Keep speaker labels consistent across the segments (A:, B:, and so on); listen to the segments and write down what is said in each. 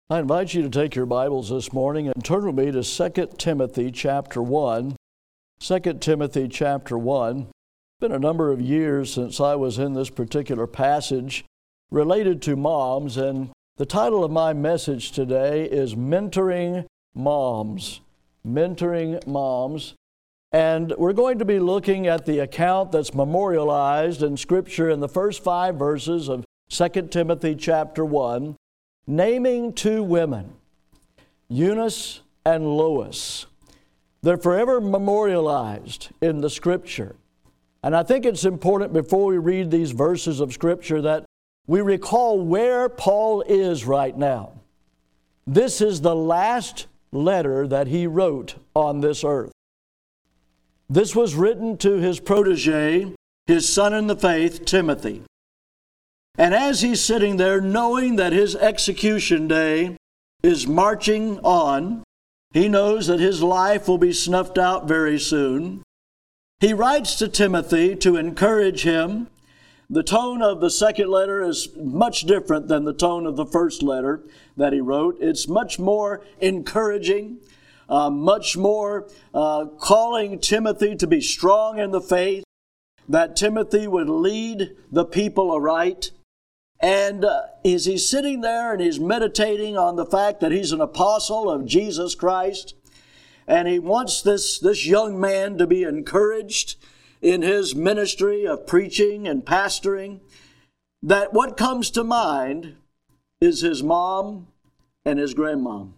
A: I invite you to take your Bibles this morning and turn with me to 2 Timothy chapter 1. 2 Timothy chapter 1. It's been a number of years since I was in this particular passage related to moms, and the title of my message today is Mentoring Moms. Mentoring Moms. And we're going to be looking at the account that's memorialized in Scripture in the first 5 verses of 2 Timothy chapter 1. Naming 2 women, Eunice and Lois. They're forever memorialized in the Scripture. And I think it's important before we read these verses of Scripture that we recall where Paul is right now. This is the last letter that he wrote on this earth. This was written to his protege, his son in the faith, Timothy. And as he's sitting there knowing that his execution day is marching on, he knows that his life will be snuffed out very soon. He writes to Timothy to encourage him. The tone of the second letter is much different than the tone of the first letter that he wrote. It's much more encouraging, much more calling Timothy to be strong in the faith, that Timothy would lead the people aright. And as he's sitting there and he's meditating on the fact that he's an apostle of Jesus Christ, and he wants this young man to be encouraged in his ministry of preaching and pastoring, that what comes to mind is his mom and his grandmom.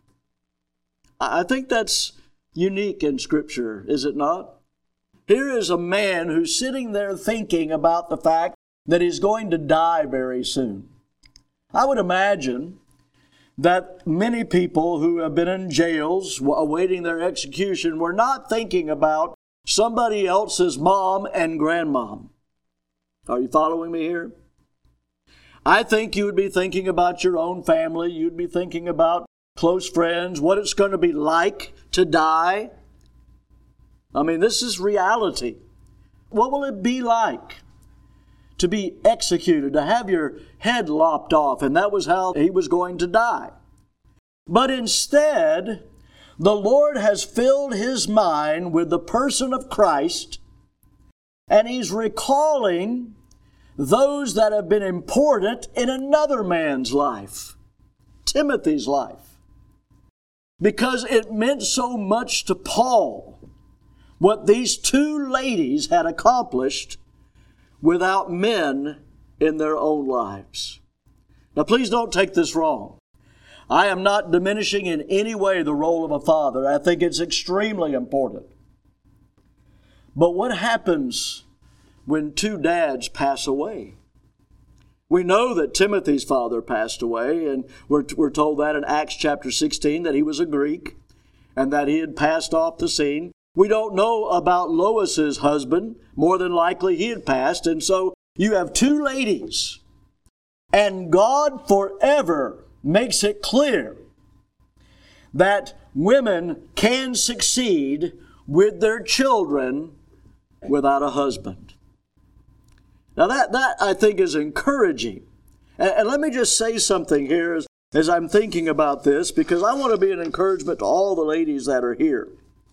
A: I think that's unique in Scripture, is it not? Here is a man who's sitting there thinking about the fact that he's going to die very soon. I would imagine that many people who have been in jails awaiting their execution were not thinking about somebody else's mom and grandmom. Are you following me here? I think you would be thinking about your own family. You'd be thinking about close friends, what it's going to be like to die. I mean, this is reality. What will it be like to be executed, to have your head lopped off? And that was how he was going to die. But instead, the Lord has filled his mind with the person of Christ, and he's recalling those that have been important in another man's life, Timothy's life, because it meant so much to Paul what these 2 ladies had accomplished without men in their own lives. Now, please don't take this wrong. I am not diminishing in any way the role of a father. I think it's extremely important. But what happens when 2 dads pass away? We know that Timothy's father passed away, and we're told that in Acts chapter 16, that he was a Greek and that he had passed off the scene. We don't know about Lois's husband. More than likely he had passed. And so you have 2 ladies. And God forever makes it clear that women can succeed with their children without a husband. Now that I think is encouraging. And let me just say something here as I'm thinking about this, because I want to be an encouragement to all the ladies that are here.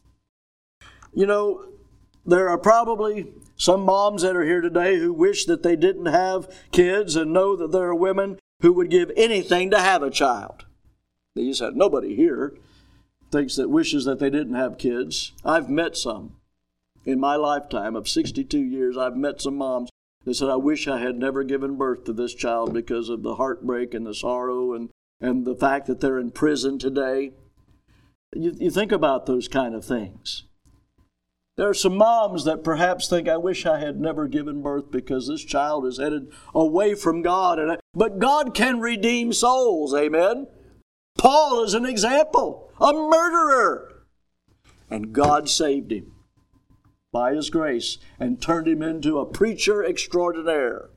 A: You know, there are probably some moms that are here today who wish that they didn't have kids, and know that there are women who would give anything to have a child. You said, nobody here wishes that they didn't have kids. I've met some. In my lifetime of 62 years, I've met some moms that said, I wish I had never given birth to this child because of the heartbreak and the sorrow and the fact that they're in prison today. You think about those kind of things. There are some moms that perhaps think, I wish I had never given birth because this child is headed away from God. But God can redeem souls, amen? Paul is an example, a murderer. And God saved him by his grace and turned him into a preacher extraordinaire.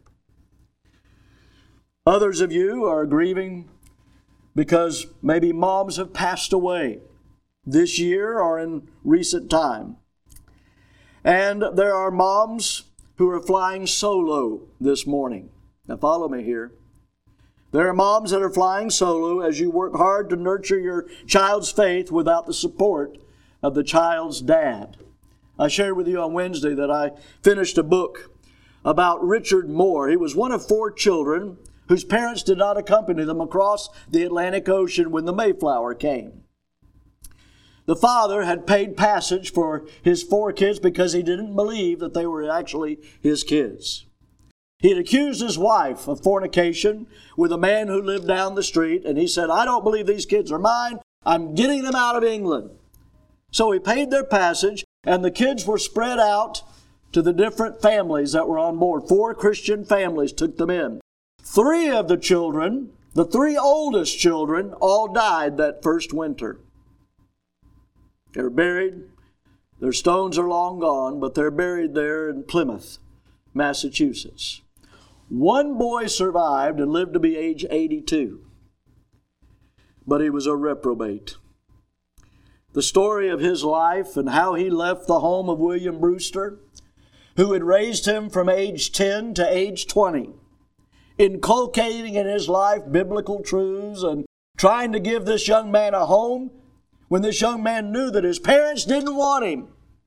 A: Others of you are grieving because maybe moms have passed away this year or in recent time. And there are moms who are flying solo this morning. Now follow me here. There are moms that are flying solo as you work hard to nurture your child's faith without the support of the child's dad. I shared with you on Wednesday that I finished a book about Richard Moore. He was one of 4 children whose parents did not accompany them across the Atlantic Ocean when the Mayflower came. The father had paid passage for his 4 kids because he didn't believe that they were actually his kids. He had accused his wife of fornication with a man who lived down the street, and he said, "I don't believe these kids are mine. I'm getting them out of England." So he paid their passage, and the kids were spread out to the different families that were on board. 4 Christian families took them in. 3 of the children, the 3 oldest children, all died that first winter. They're buried. Their stones are long gone, but they're buried there in Plymouth, Massachusetts. 1 boy survived and lived to be age 82, but he was a reprobate. The story of his life and how he left the home of William Brewster, who had raised him from age 10 to age 20, inculcating in his life biblical truths and trying to give this young man a home when this young man knew that his parents didn't want him.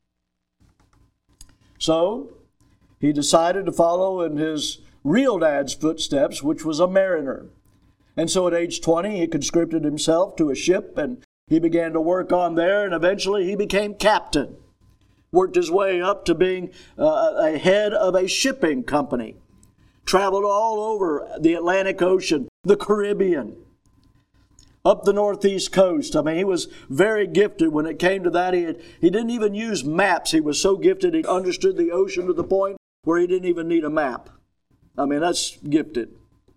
A: So he decided to follow in his real dad's footsteps, which was a mariner. And so at age 20, he conscripted himself to a ship, and he began to work on there, and eventually he became captain. Worked his way up to being a head of a shipping company. Traveled all over the Atlantic Ocean, the Caribbean, up the northeast coast. I mean, he was very gifted when it came to that. He didn't even use maps. He was so gifted he understood the ocean to the point where he didn't even need a map. I mean, that's gifted.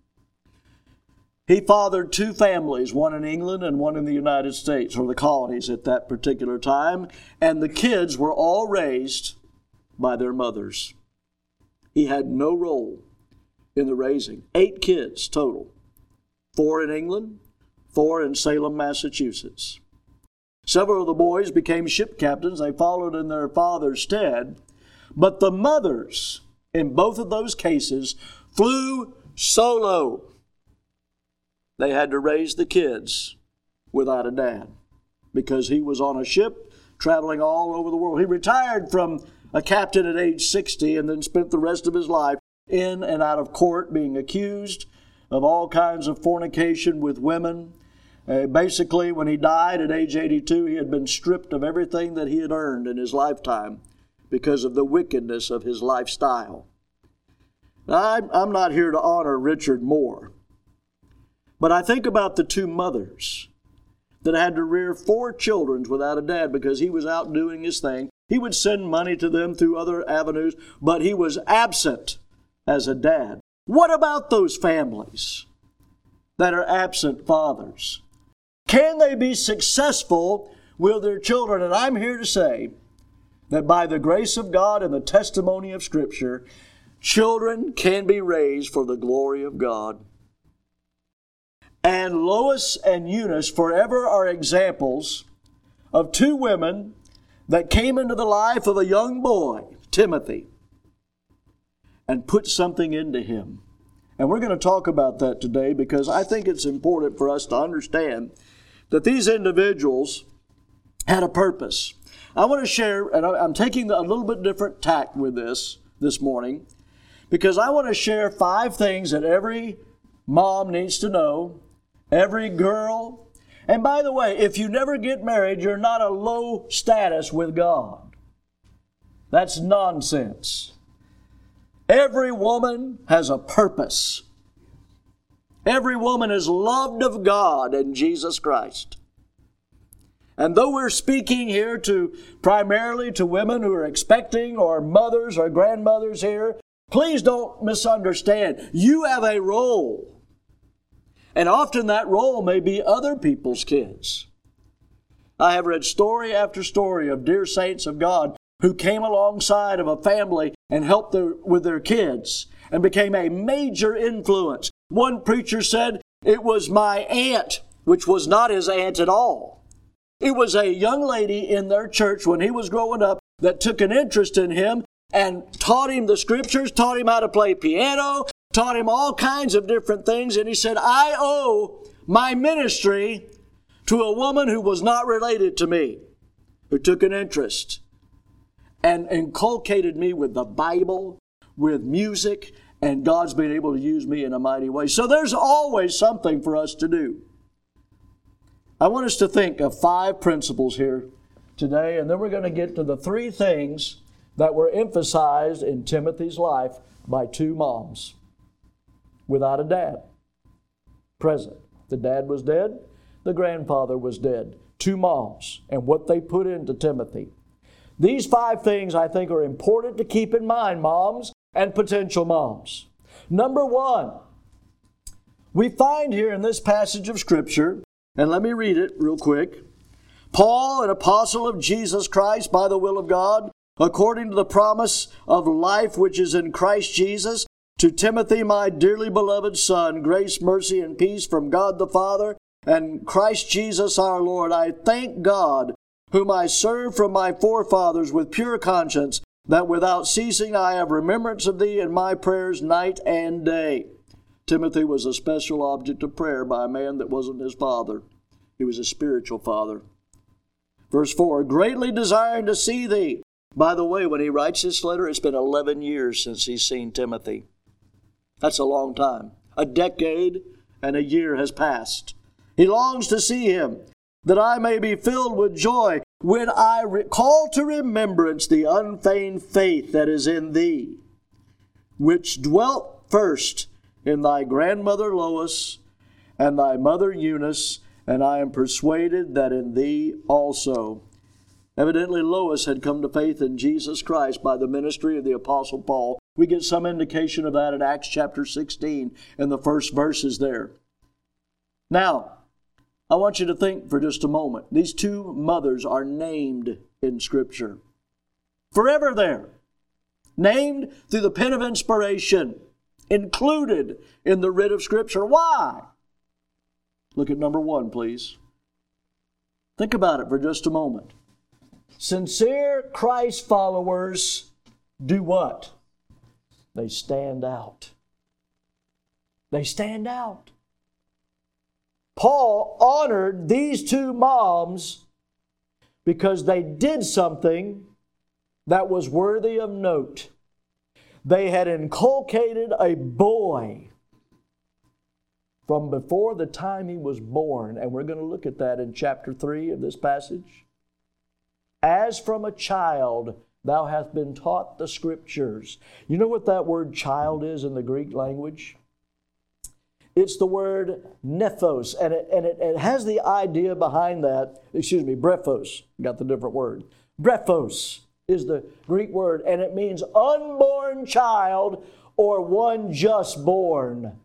A: He fathered 2 families, one in England and one in the United States, or the colonies at that particular time, and the kids were all raised by their mothers. He had no role in the raising. 8 kids total. 4 in England, 4 in Salem, Massachusetts. Several of the boys became ship captains. They followed in their father's stead. But the mothers, in both of those cases, flew solo. They had to raise the kids without a dad because he was on a ship traveling all over the world. He retired from a captain at age 60 and then spent the rest of his life in and out of court being accused of all kinds of fornication with women. Basically, when he died at age 82, he had been stripped of everything that he had earned in his lifetime because of the wickedness of his lifestyle. Now, I'm not here to honor Richard Moore, but I think about the 2 mothers that had to rear 4 children without a dad because he was out doing his thing. He would send money to them through other avenues, but he was absent as a dad. What about those families that are absent fathers? Can they be successful with their children? And I'm here to say that by the grace of God and the testimony of Scripture, children can be raised for the glory of God. And Lois and Eunice forever are examples of 2 women that came into the life of a young boy, Timothy, and put something into him. And we're going to talk about that today because I think it's important for us to understand that these individuals had a purpose. I want to share, and I'm taking a little bit different tack with this morning, because I want to share 5 things that every mom needs to know, every girl. And by the way, if you never get married, you're not a low status with God. That's nonsense. Every woman has a purpose. Every woman is loved of God and Jesus Christ. And though we're speaking here primarily to women who are expecting or mothers or grandmothers here, please don't misunderstand. You have a role. And often that role may be other people's kids. I have read story after story of dear saints of God who came alongside of a family and helped with their kids and became a major influence. One preacher said, "It was my aunt," which was not his aunt at all. It was a young lady in their church when he was growing up that took an interest in him and taught him the Scriptures, taught him how to play piano, taught him all kinds of different things, and he said, I owe my ministry to a woman who was not related to me, who took an interest and inculcated me with the Bible, with music, and God's been able to use me in a mighty way. So there's always something for us to do. I want us to think of 5 principles here today, and then we're going to get to the 3 things that were emphasized in Timothy's life by 2 moms without a dad present. The dad was dead, the grandfather was dead. 2 moms, and what they put into Timothy. These 5 things I think are important to keep in mind, moms and potential moms. Number 1, we find here in this passage of Scripture, and let me read it real quick. Paul, an apostle of Jesus Christ by the will of God, according to the promise of life which is in Christ Jesus, to Timothy, my dearly beloved son, grace, mercy, and peace from God the Father and Christ Jesus our Lord. I thank God, whom I serve from my forefathers with pure conscience, that without ceasing I have remembrance of thee in my prayers night and day. Timothy was a special object of prayer by a man that wasn't his father. He was a spiritual father. Verse 4, greatly desiring to see thee. By the way, when he writes this letter, it's been 11 years since he's seen Timothy. That's a long time. A decade and a year has passed. He longs to see him, that I may be filled with joy when I call to remembrance the unfeigned faith that is in thee, which dwelt first in thy grandmother Lois and thy mother Eunice, and I am persuaded that in thee also. Evidently, Lois had come to faith in Jesus Christ by the ministry of the Apostle Paul. We get some indication of that in Acts chapter 16 in the first verses there. Now, I want you to think for just a moment. These 2 mothers are named in Scripture. Forever there. Named through the pen of inspiration. Included in the writ of Scripture. Why? Look at number 1, please. Think about it for just a moment. Sincere Christ followers do what? They stand out. They stand out. Paul honored these 2 moms because they did something that was worthy of note. They had inculcated a boy from before the time he was born, and we're going to look at that in chapter 3 of this passage. As from a child thou hast been taught the Scriptures. You know what that word child is in the Greek language? It's the word nephos, and it has the idea behind that, brephos, got the different word. Brephos is the Greek word, and it means unborn child or one just born.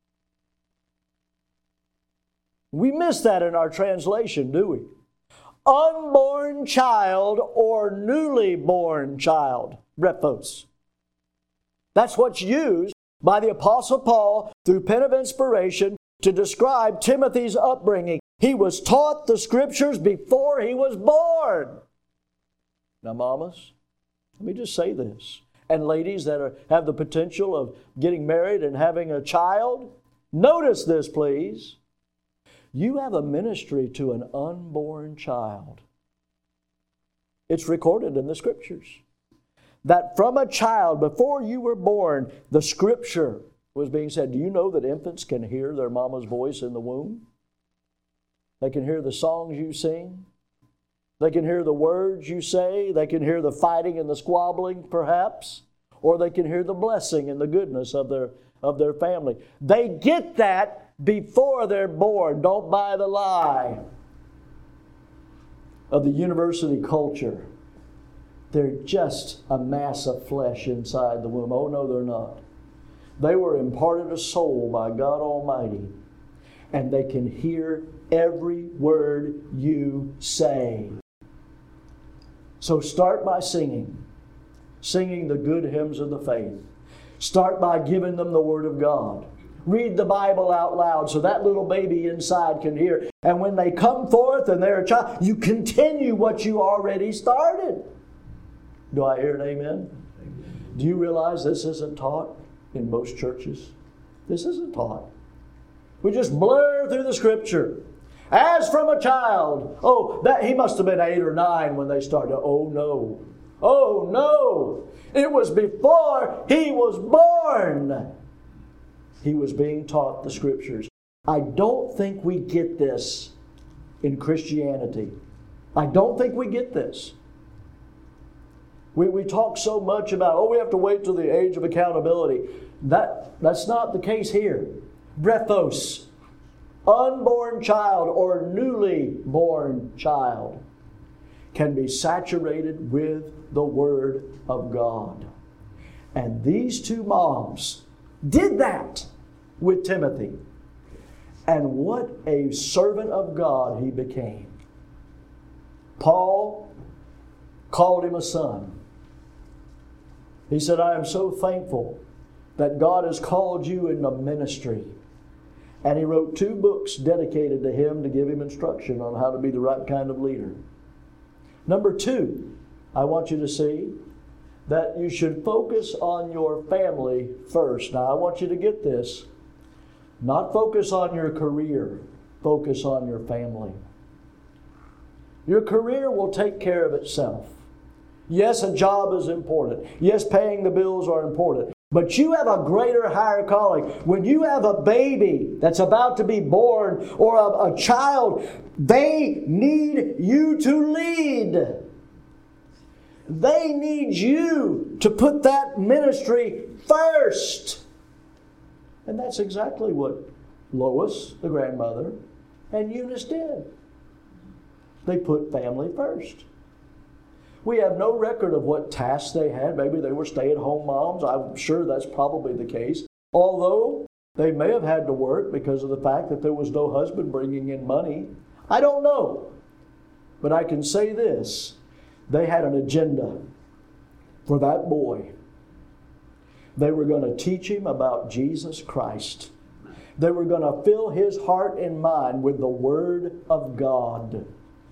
A: We miss that in our translation, do we? Unborn child or newly born child, brephos. That's what's used by the Apostle Paul through pen of inspiration to describe Timothy's upbringing. He was taught the Scriptures before he was born. Now, mamas, let me just say this. And ladies that have the potential of getting married and having a child, notice this, please. You have a ministry to an unborn child. It's recorded in the Scriptures. That from a child, before you were born, the Scripture was being said. Do you know that infants can hear their mama's voice in the womb? They can hear the songs you sing. They can hear the words you say. They can hear the fighting and the squabbling, perhaps. Or they can hear the blessing and the goodness of their family. They get that before they're born. Don't buy the lie of the university culture. They're just a mass of flesh inside the womb. Oh, no, they're not. They were imparted a soul by God Almighty, and they can hear every word you say. So start by singing the good hymns of the faith. Start by giving them the Word of God. Read the Bible out loud so that little baby inside can hear. And when they come forth and they're a child, you continue what you already started. Do I hear an amen? Do you realize this isn't taught in most churches? This isn't taught. We just blur through the Scripture. As from a child. Oh, that he must have been 8 or 9 when they started. Oh no. Oh no. It was before he was born. He was being taught the Scriptures. I don't think we get this in Christianity. I don't think we get this. We talk so much about, we have to wait till the age of accountability. That's not the case here. Brephos, unborn child or newly born child, can be saturated with the Word of God. And these two moms did that with Timothy. And what a servant of God he became. Paul called him a son. He said, I am so thankful that God has called you in the ministry. And he wrote 2 books dedicated to him to give him instruction on how to be the right kind of leader. Number 2, I want you to see that you should focus on your family first. Now, I want you to get this. Not focus on your career. Focus on your family. Your career will take care of itself. Yes, a job is important. Yes, paying the bills are important. But you have a greater, higher calling. When you have a baby that's about to be born or a child, they need you to lead. They need you to put that ministry first. And that's exactly what Lois, the grandmother, and Eunice did. They put family first. We have no record of what tasks they had. Maybe they were stay-at-home moms. I'm sure that's probably the case. Although they may have had to work because of the fact that there was no husband bringing in money. I don't know. But I can say this. They had an agenda for that boy. They were going to teach him about Jesus Christ. They were going to fill his heart and mind with the Word of God.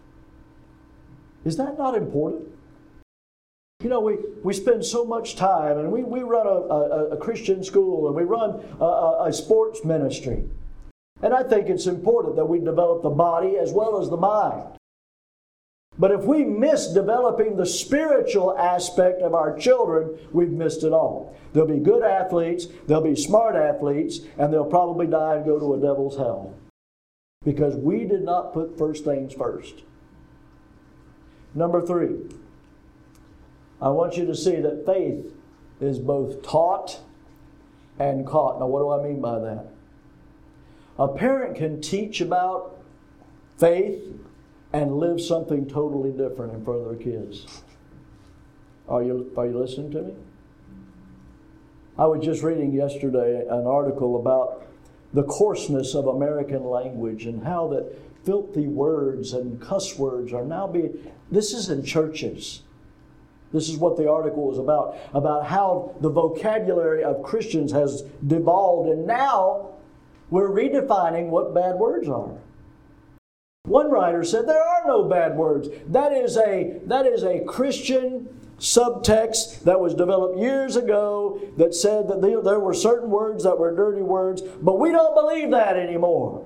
A: Is that not important? You know, we spend so much time, and we run a Christian school, and we run a sports ministry. And I think it's important that we develop the body as well as the mind. But if we miss developing the spiritual aspect of our children, we've missed it all. They'll be good athletes, they'll be smart athletes, and they'll probably die and go to a devil's hell. Because we did not put first things first. Number 3, I want you to see that faith is both taught and caught. Now, what do I mean by that? A parent can teach about faith and live something totally different in front of their kids. Are you listening to me? I was just reading yesterday an article about the coarseness of American language and how that filthy words and cuss words are now being... This is in churches. This is what the article was about how the vocabulary of Christians has devolved, and now we're redefining what bad words are. One writer said there are no bad words. That is a Christian subtext that was developed years ago that said that there were certain words that were dirty words, but we don't believe that anymore.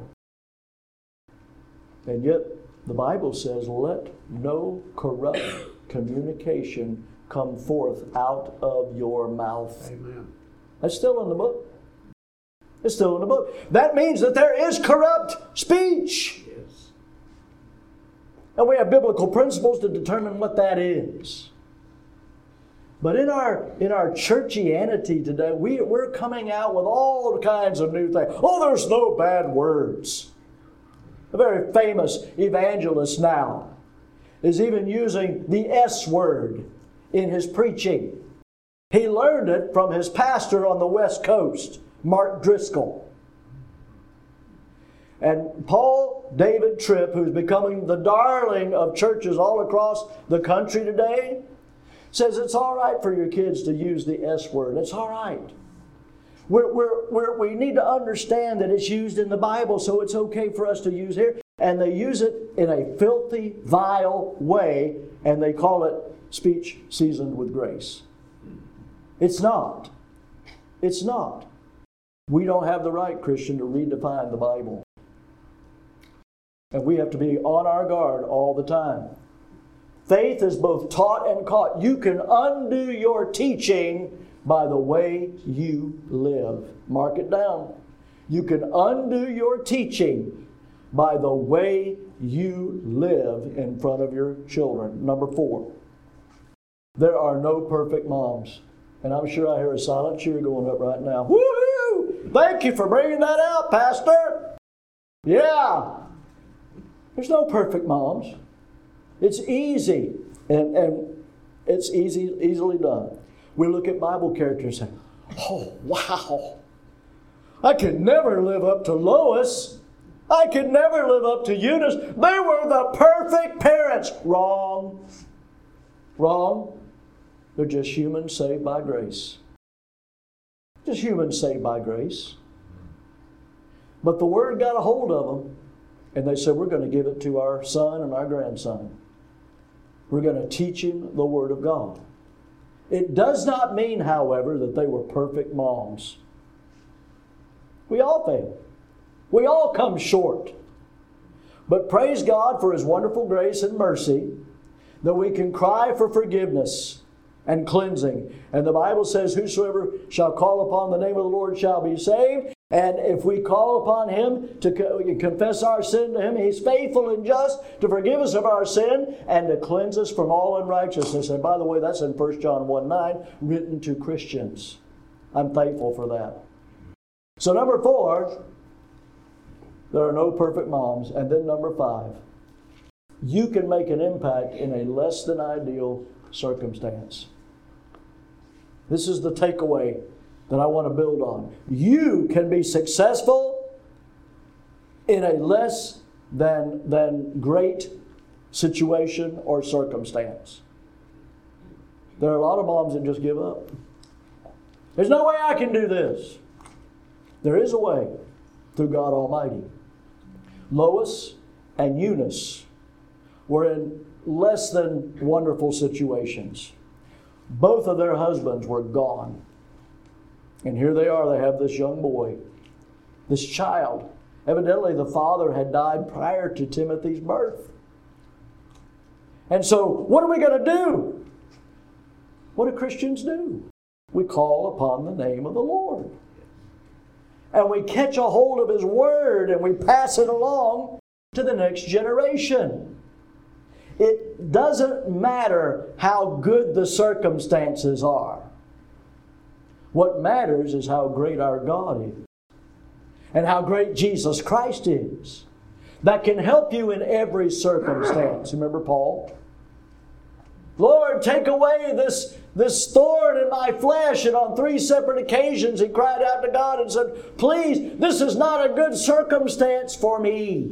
A: And yet the Bible says, let no corrupt communication come forth out of your mouth.
B: Amen.
A: That's still in the book. It's still in the book. That means that there is corrupt speech.
B: Yes.
A: And we have biblical principles to determine what that is. But in our churchianity today, we're coming out with all kinds of new things. Oh, there's no bad words. A very famous evangelist now is even using the S word in his preaching. He learned it from his pastor on the West Coast, Mark Driscoll. And Paul David Tripp, who's becoming the darling of churches all across the country today, says it's all right for your kids to use the S word. It's all right. We need to understand that it's used in the Bible, so it's okay for us to use here. And they use it in a filthy, vile way, and they call it speech seasoned with grace. It's not. It's not. We don't have the right, Christian, to redefine the Bible. And we have to be on our guard all the time. Faith is both taught and caught. You can undo your teaching by the way you live. Mark it down. You can undo your teaching by the way you live in front of your children. Number 4, there are no perfect moms. And I'm sure I hear a silent cheer going up right now. Woo-hoo! Thank you for bringing that out, Pastor. Yeah. There's no perfect moms. It's easy, and it's easily done. We look at Bible characters and say, oh, wow. I could never live up to Lois. I could never live up to Eunice. They were the perfect parents. Wrong. Wrong. They're just humans saved by grace. Just humans saved by grace. But the Word got a hold of them, and they said, we're going to give it to our son and our grandson. We're going to teach him the Word of God. It does not mean, however, that they were perfect moms. We all fail. We all come short. But praise God for His wonderful grace and mercy that we can cry for forgiveness and cleansing. And the Bible says, whosoever shall call upon the name of the Lord shall be saved. And if we call upon Him to confess our sin to Him, He's faithful and just to forgive us of our sin and to cleanse us from all unrighteousness. And by the way, that's in 1 John 1:9, written to Christians. I'm thankful for that. So number 4, there are no perfect moms. And then number 5, you can make an impact in a less than ideal circumstance. This is the takeaway that I want to build on. You can be successful in a less than great situation or circumstance. There are a lot of moms that just give up. There's no way I can do this. There is a way through God Almighty. Lois and Eunice were in less than wonderful situations. Both of their husbands were gone. And here they are, they have this young boy, this child. Evidently the father had died prior to Timothy's birth. And so, what are we going to do? What do Christians do? We call upon the name of the Lord. And we catch a hold of His Word and we pass it along to the next generation. It doesn't matter how good the circumstances are. What matters is how great our God is and how great Jesus Christ is. That can help you in every circumstance. Remember Paul? Lord, take away this thorn in my flesh. And on 3 separate occasions he cried out to God and said, please, this is not a good circumstance for me.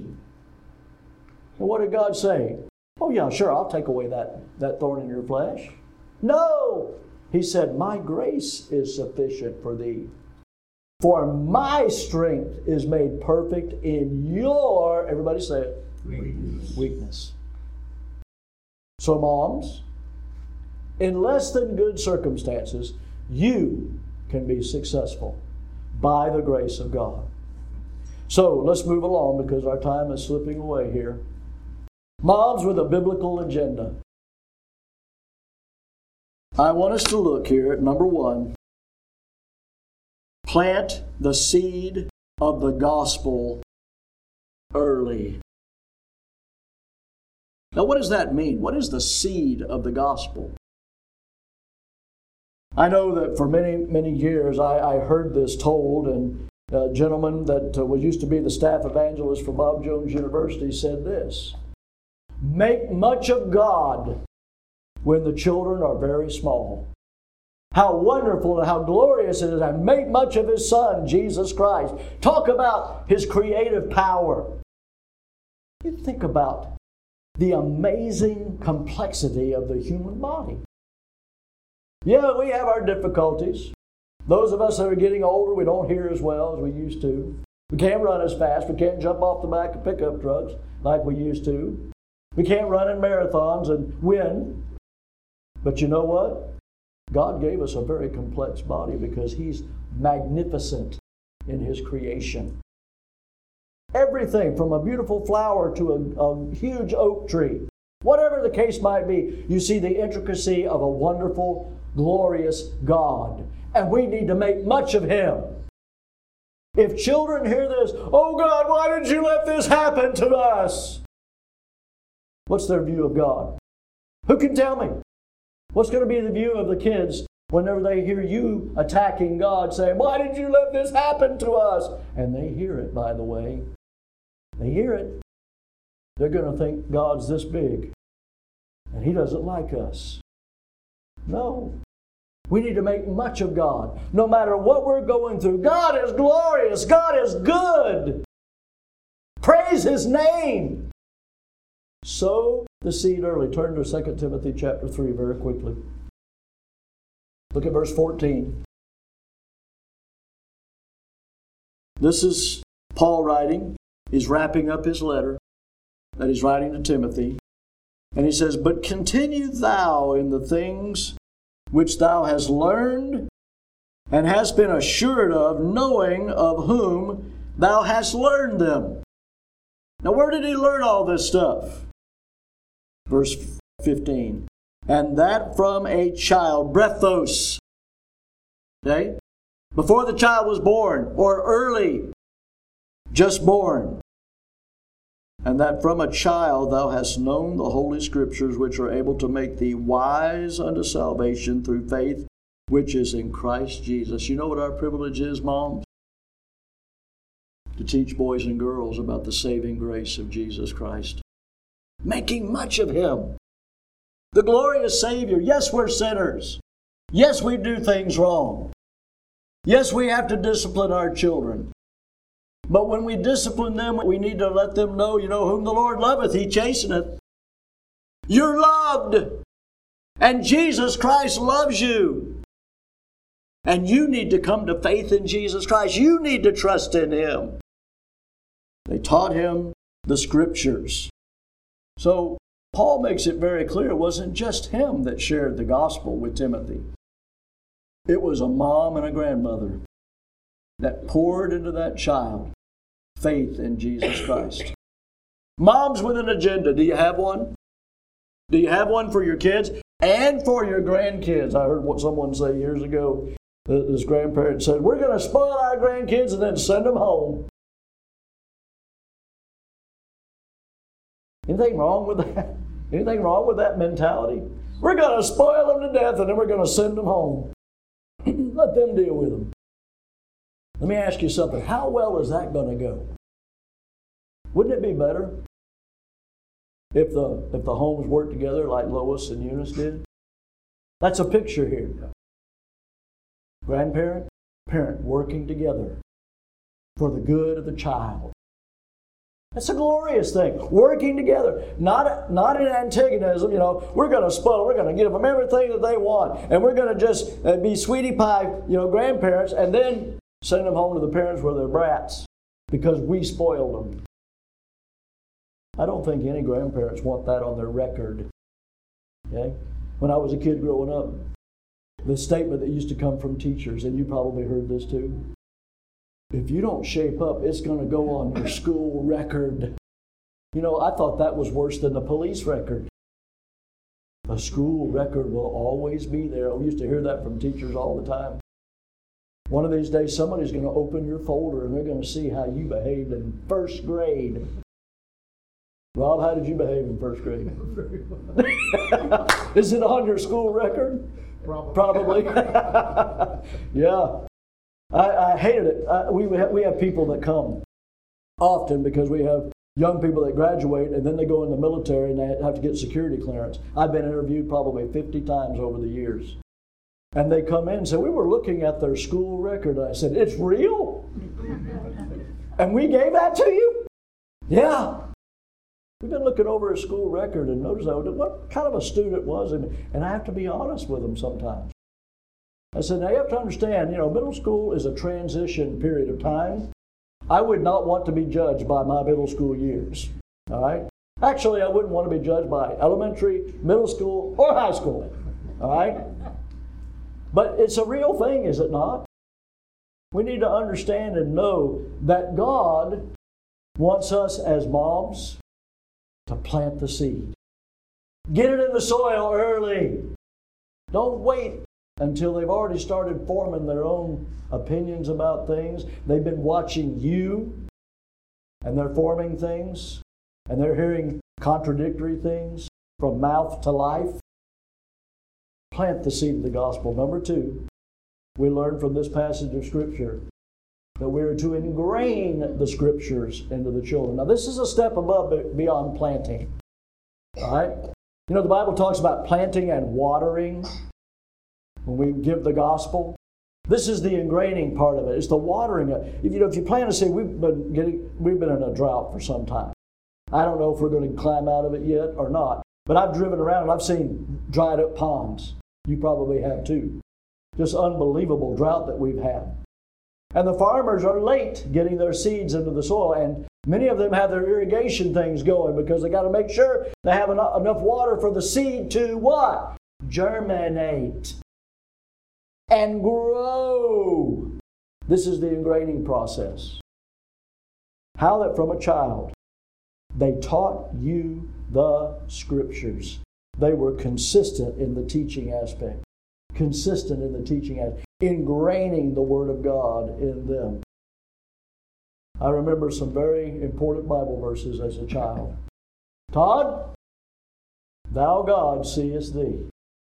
A: And what did God say? Oh yeah, sure, I'll take away that thorn in your flesh. No! He said, my grace is sufficient for thee. For my strength is made perfect in your, everybody say it, weakness. So moms, in less than good circumstances, you can be successful by the grace of God. So let's move along because our time is slipping away here. Moms with a biblical agenda. I want us to look here at number 1. Plant the seed of the gospel early. Now, what does that mean? What is the seed of the gospel? I know that for many, many years I heard this told, and a gentleman that used to be the staff evangelist for Bob Jones University said this: make much of God when the children are very small. How wonderful and how glorious it is. I make much of His Son, Jesus Christ. Talk about His creative power. You think about the amazing complexity of the human body. Yeah, we have our difficulties. Those of us that are getting older, we don't hear as well as we used to. We can't run as fast. We can't jump off the back of pickup trucks like we used to. We can't run in marathons and win. But you know what? God gave us a very complex body because He's magnificent in His creation. Everything from a beautiful flower to a huge oak tree. Whatever the case might be, you see the intricacy of a wonderful, glorious God. And we need to make much of Him. If children hear this, "Oh God, why did you let this happen to us?" What's their view of God? Who can tell me? What's going to be the view of the kids whenever they hear you attacking God, saying, "Why did you let this happen to us?" And they hear it, by the way. They hear it. They're going to think God's this big, and He doesn't like us. No. We need to make much of God. No matter what we're going through, God is glorious. God is good. Praise His name. Sow the seed early. Turn to 2 Timothy chapter 3 very quickly. Look at verse 14. This is Paul writing. He's wrapping up his letter that he's writing to Timothy. And he says, "But continue thou in the things which thou hast learned and hast been assured of, knowing of whom thou hast learned them." Now, where did he learn all this stuff? Verse 15. "And that from a child," breathos. Okay? Before the child was born, or early, just born. "And that from a child thou hast known the Holy Scriptures, which are able to make thee wise unto salvation through faith, which is in Christ Jesus." You know what our privilege is, moms? To teach boys and girls about the saving grace of Jesus Christ. Making much of Him. The glorious Savior. Yes, we're sinners. Yes, we do things wrong. Yes, we have to discipline our children. But when we discipline them, we need to let them know, whom the Lord loveth, He chasteneth. You're loved. And Jesus Christ loves you. And you need to come to faith in Jesus Christ. You need to trust in Him. They taught him the Scriptures. So Paul makes it very clear it wasn't just him that shared the gospel with Timothy. It was a mom and a grandmother that poured into that child faith in Jesus Christ. Moms with an agenda. Do you have one? Do you have one for your kids and for your grandkids? I heard what someone say years ago. This grandparent said, "We're going to spoil our grandkids and then send them home." Anything wrong with that? Anything wrong with that mentality? We're going to spoil them to death and then we're going to send them home. Let them deal with them. Let me ask you something. How well is that going to go? Wouldn't it be better if the homes worked together like Lois and Eunice did? That's a picture here. Grandparent, parent working together for the good of the child. That's a glorious thing. Working together. Not in antagonism, we're going to spoil, we're going to give them everything that they want. And we're going to just be sweetie pie, grandparents, and then send them home to the parents where they're brats because we spoiled them. I don't think any grandparents want that on their record. Okay? When I was a kid growing up, the statement that used to come from teachers, and you probably heard this too, if you don't shape up, it's going to go on your school record. I thought that was worse than the police record. The school record will always be there. We used to hear that from teachers all the time. One of these days, somebody's going to open your folder and they're going to see how you behaved in first grade. Rob, how did you behave in first grade? Is it on your school record? Probably. Yeah. I hated it. We have people that come often because we have young people that graduate and then they go in the military and they have to get security clearance. I've been interviewed probably 50 times over the years. And they come in and say, "We were looking at their school record." I said, "It's real? And we gave that to you?" "Yeah. We've been looking over his school record and noticed what kind of a student was he?" And I have to be honest with them sometimes. I said, now you have to understand, middle school is a transition period of time. I would not want to be judged by my middle school years. All right? Actually, I wouldn't want to be judged by elementary, middle school, or high school. All right? But it's a real thing, is it not? We need to understand and know that God wants us as moms to plant the seed. Get it in the soil early. Don't wait until they've already started forming their own opinions about things. They've been watching you, and they're forming things, and they're hearing contradictory things from mouth to life. Plant the seed of the gospel. Number 2, we learn from this passage of Scripture that we are to ingrain the Scriptures into the children. Now, this is a step above beyond planting. All right? You know, the Bible talks about planting and watering when we give the gospel. This is the ingraining part of it. It's the watering. If you plant a seed, we've been in a drought for some time. I don't know if we're going to climb out of it yet or not. But I've driven around and I've seen dried up ponds. You probably have too. Just unbelievable drought that we've had. And the farmers are late getting their seeds into the soil, and many of them have their irrigation things going because they got to make sure they have enough water for the seed to what? Germinate and grow. This is the ingraining process. How that from a child they taught you the Scriptures. They were consistent in the teaching aspect. Consistent in the teaching aspect. Ingraining the Word of God in them. I remember some very important Bible verses as a child. Todd, thou God seest thee.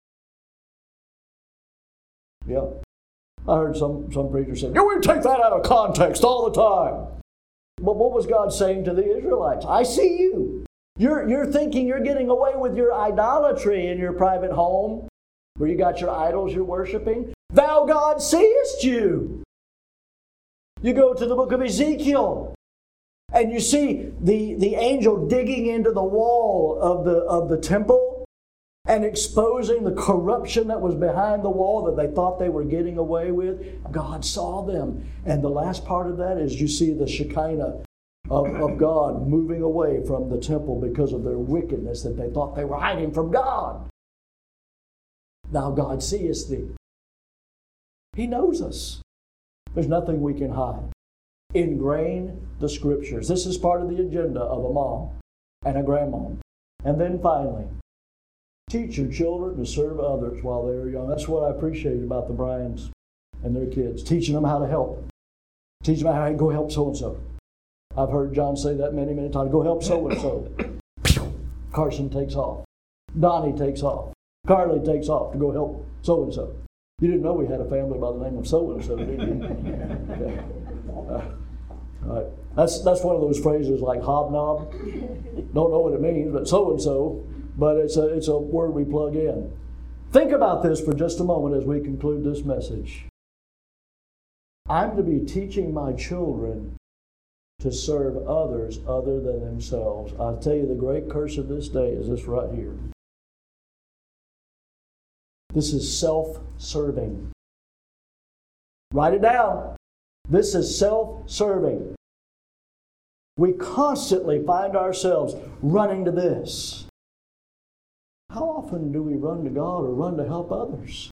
A: Yeah. I heard some preachers say, we take that out of context all the time. But what was God saying to the Israelites? I see you. You're thinking you're getting away with your idolatry in your private home, where you got your idols you're worshiping. Thou God seest you. You go to the book of Ezekiel, and you see the angel digging into the wall of the temple and exposing the corruption that was behind the wall that they thought they were getting away with. God saw them. And the last part of that is you see the Shekinah of God moving away from the temple because of their wickedness that they thought they were hiding from God. Thou God seest thee. He knows us. There's nothing we can hide. Ingrain the Scriptures. This is part of the agenda of a mom and a grandmom. And then finally, teach your children to serve others while they are young. That's what I appreciate about the Bryans and their kids. Teaching them how to help. Teach them how to go help so-and-so. I've heard John say that many, many times. Go help so-and-so. Carson takes off. Donnie takes off. Carly takes off to go help so-and-so. You didn't know we had a family by the name of so-and-so, did you? Okay. All right. That's one of those phrases like hobnob. Don't know what it means, but so-and-so. But it's a word we plug in. Think about this for just a moment as we conclude this message. I'm to be teaching my children to serve others other than themselves. I'll tell you, the great curse of this day is this right here. This is self-serving. Write it down. This is self-serving. We constantly find ourselves running to this. How often do we run to God or run to help others?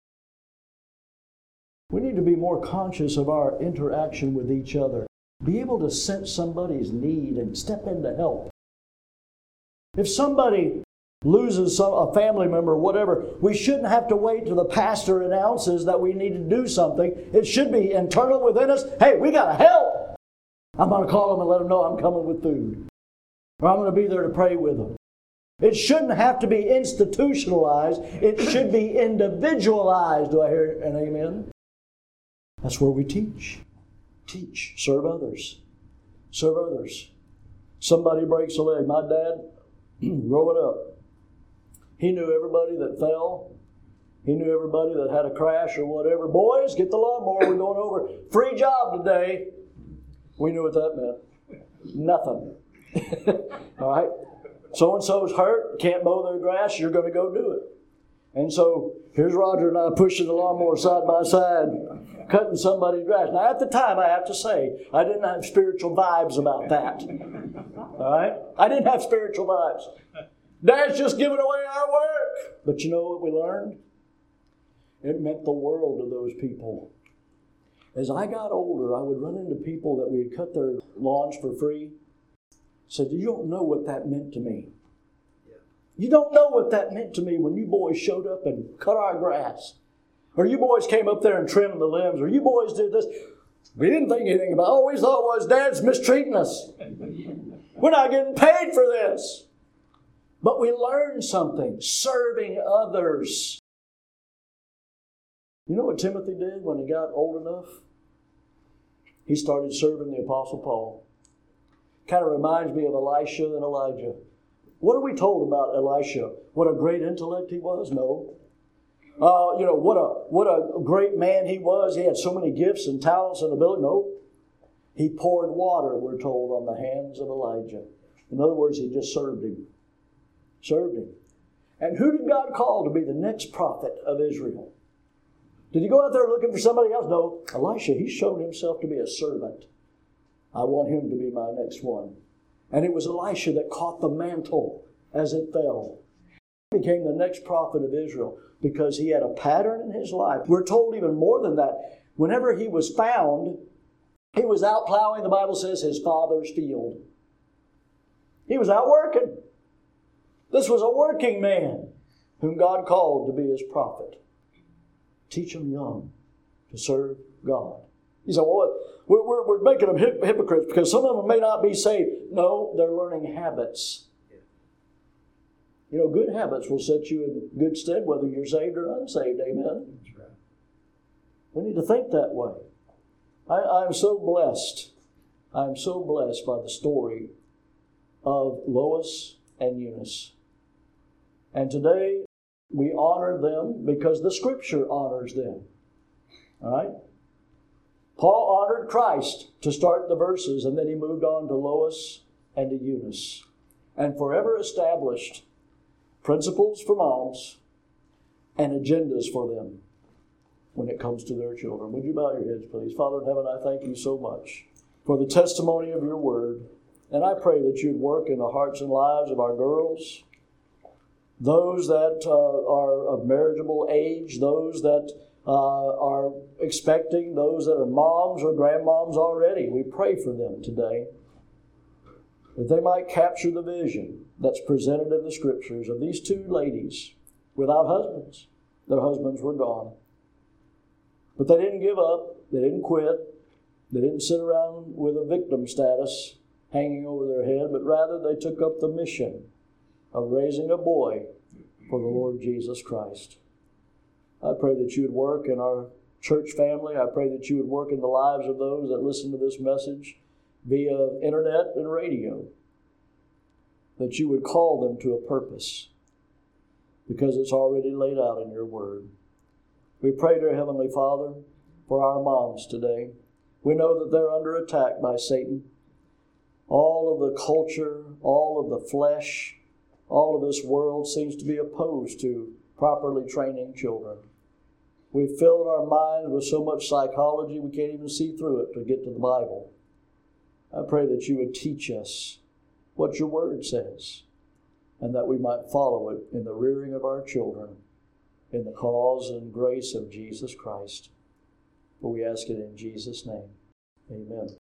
A: We need to be more conscious of our interaction with each other. Be able to sense somebody's need and step in to help. If somebody loses a family member or whatever, we shouldn't have to wait till the pastor announces that we need to do something. It should be internal within us. Hey, we got to help. I'm going to call them and let them know I'm coming with food. Or I'm going to be there to pray with them. It shouldn't have to be institutionalized. It should be individualized. Do I hear an amen? That's where we teach. Teach. Serve others. Serve others. Somebody breaks a leg. My dad, growing up, he knew everybody that fell. He knew everybody that had a crash or whatever. Boys, get the lawnmower. We're going over. Free job today. We knew what that meant. Nothing. All right? So-and-so's hurt, can't mow their grass, you're going to go do it. And so here's Roger and I pushing the lawnmower side by side, cutting somebody's grass. Now at the time, I have to say, I didn't have spiritual vibes about that. All right? I didn't have spiritual vibes. Dad's just giving away our work. But you know what we learned? It meant the world to those people. As I got older, I would run into people that we had cut their lawns for free. Said, you don't know what that meant to me. You don't know what that meant to me when you boys showed up and cut our grass. Or you boys came up there and trimmed the limbs. Or you boys did this. We didn't think anything about it. All we thought was, Dad's mistreating us. We're not getting paid for this. But we learned something. Serving others. You know what Timothy did when he got old enough? He started serving the Apostle Paul. Kind of reminds me of Elisha and Elijah. What are we told about Elisha? What a great intellect he was? No. What a great man he was. He had so many gifts and talents and ability. No. He poured water, we're told, on the hands of Elijah. In other words, he just served him. Served him. And who did God call to be the next prophet of Israel? Did he go out there looking for somebody else? No. Elisha, he showed himself to be a servant. I want him to be my next one. And it was Elisha that caught the mantle as it fell. He became the next prophet of Israel because he had a pattern in his life. We're told even more than that. Whenever he was found, he was out plowing, the Bible says, his father's field. He was out working. This was a working man whom God called to be his prophet. Teach them young to serve God. You say, well, we're making them hypocrites because some of them may not be saved. No, they're learning habits. You know, good habits will set you in good stead whether you're saved or unsaved. Amen? That's right. We need to think that way. I'm so blessed. I'm so blessed by the story of Lois and Eunice. And today we honor them because the Scripture honors them. All right? Paul honored Christ to start the verses, and then he moved on to Lois and to Eunice, and forever established principles for moms and agendas for them when it comes to their children. Would you bow your heads, please? Father in heaven, I thank you so much for the testimony of your word, and I pray that you'd work in the hearts and lives of our girls, those that are of marriageable age, those that are expecting, those that are moms or grandmoms already. We pray for them today that they might capture the vision that's presented in the Scriptures of these two ladies without husbands. Their husbands were gone. But they didn't give up. They didn't quit. They didn't sit around with a victim status hanging over their head, but rather they took up the mission of raising a boy for the Lord Jesus Christ. I pray that you would work in our church family. I pray that you would work in the lives of those that listen to this message via internet and radio. That you would call them to a purpose because it's already laid out in your word. We pray, dear Heavenly Father, for our moms today. We know that they're under attack by Satan. All of the culture, all of the flesh, all of this world seems to be opposed to properly training children. We've filled our minds with so much psychology we can't even see through it to get to the Bible. I pray that you would teach us what your word says and that we might follow it in the rearing of our children in the cause and grace of Jesus Christ. For we ask it in Jesus' name. Amen.